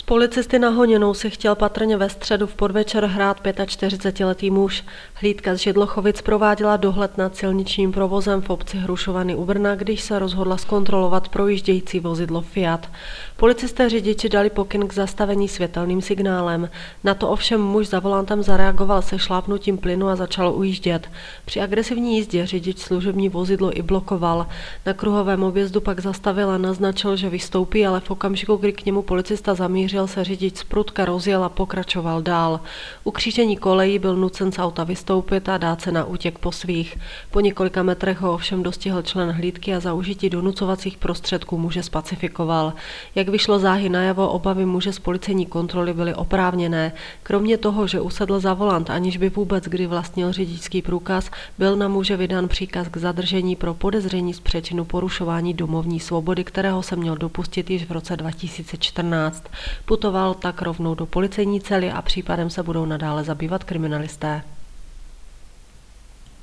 Policisty na Honěnou si chtěl patrně ve středu v podvečer hrát 45letý muž. Hlídka z Židlochovic prováděla dohled nad silničním provozem v obci Hrušovany u Brna, když se rozhodla zkontrolovat projíždějící vozidlo Fiat. Policisté řidiči dali pokyn k zastavení světelným signálem. Na to ovšem muž za volantem zareagoval se šlápnutím plynu a začal ujíždět. Při agresivní jízdě řidič služební vozidlo i blokoval. Na kruhovém objezdu pak zastavil a naznačil, že vystoupí, ale v okamžiku, kdy k němu policista zamířil, se řidič z prutka rozjel a pokračoval dál. U křížení kolejí byl nucen z auta vystoupit a dát se na útěk po svých. Po několika metrech ho ovšem dostihl člen hlídky a za užití donucovacích prostředků muže spacifikoval. Jak vyšlo záhy najavo, obavy muže z policejní kontroly byly oprávněné. Kromě toho, že usedl za volant, aniž by vůbec kdy vlastnil řidičský průkaz, byl na muže vydán příkaz k zadržení pro podezření z přečinu porušování domovní svobody, kterého se měl dopustit již v roce 2014. Putoval tak rovnou do policejní cely a případem se budou nadále zabývat kriminalisté.